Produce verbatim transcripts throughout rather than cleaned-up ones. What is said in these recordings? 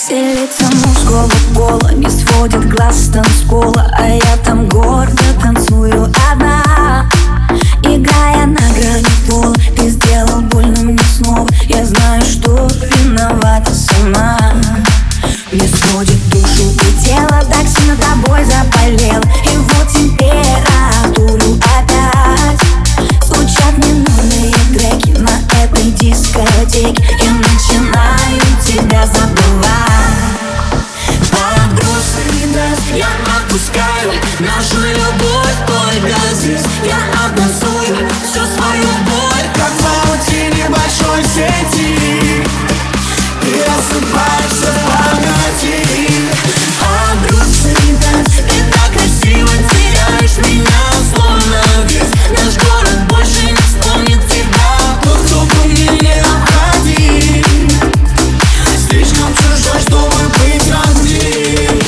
Селится мужского пола, не сводит глаз с танцпола, а я там гордо танцую одна. Играя на грани пола, ты сделал больно мне снова. Я знаю, что виновата сама. Мне сводит душу и тело, так сильно тобой заболел. И вот температуру опять звучат ненужные треки на этой дискотеке. Я начинаю тебя забывать. Под грустный дресс я отпускаю нашу любовь только здесь. Я обнаружую всю свою боль, как в паутине большой сети. Ты рассыпаешься в памяти. Под грустный дресс ты так красиво теряешь меня, словно весь наш город больше не вспомнит тебя. Тот, кто был мне необходим, слишком чужой, чтобы быть родным.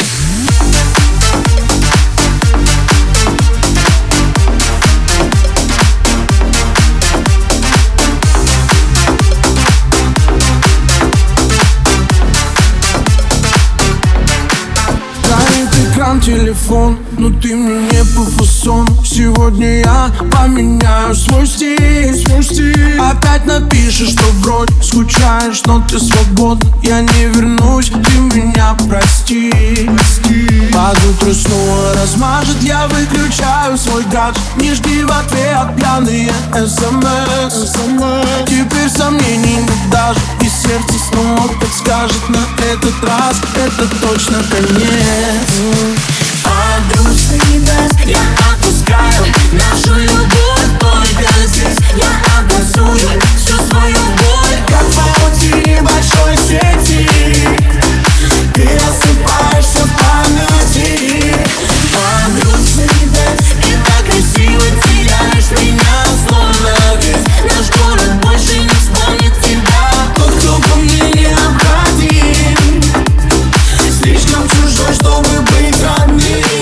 Телефон, но ты мне не по фасону. Сегодня я поменяю свой стиль, свой стиль. Опять напишешь, что вроде скучаешь, но ты свободна. Я не вернусь, ты меня прости, прости. Под утро снова размажет, я выключаю свой гаджет. Не жди в ответ пьяные смс. Теперь сомнений нет даже, и сердце снова подскажет: на этот раз это точно конец. Под грустный дресс я отпускаю нашу любовь только здесь. Я образую всю свою боль, как в паутине большой сети. Ты рассыпаешься в памяти. Под грустный дресс ты так красиво теряешь меня, словно весь наш город больше не вспомнит тебя. Тот, кто был мне необходим, слишком чужой, чтобы быть родным.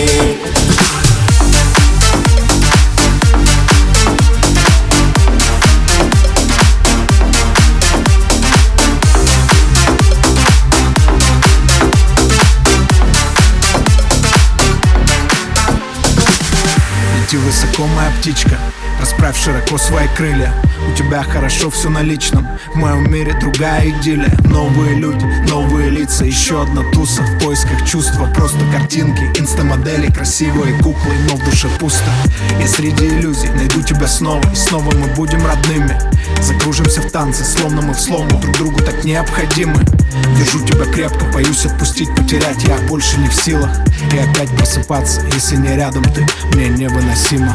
Лети высоко, моя птичка, расправь широко свои крылья. У тебя хорошо все на личном, в моем мире другая идиллия. Новые люди, новые лица, еще одна туса в поисках чувства. Просто картинки, инстамодели, красивые куклы, но в душе пусто. Я среди иллюзий найду тебя снова, и снова мы будем родными. Закружимся в танце, словно мы в слому друг другу так необходимы. Держу тебя крепко, боюсь отпустить, потерять я больше не в силах. И опять просыпаться, если не рядом ты, мне невыносимо.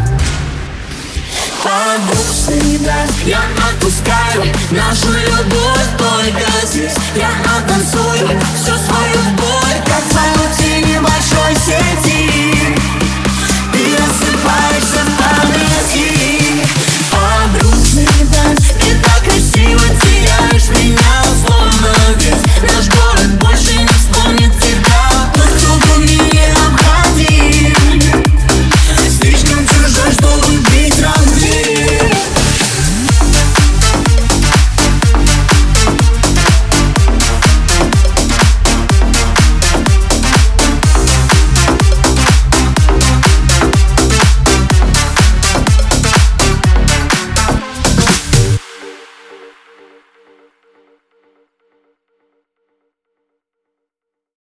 Под грустный дресс я отпускаю нашу любовь только здесь. Я оттанцую всю свою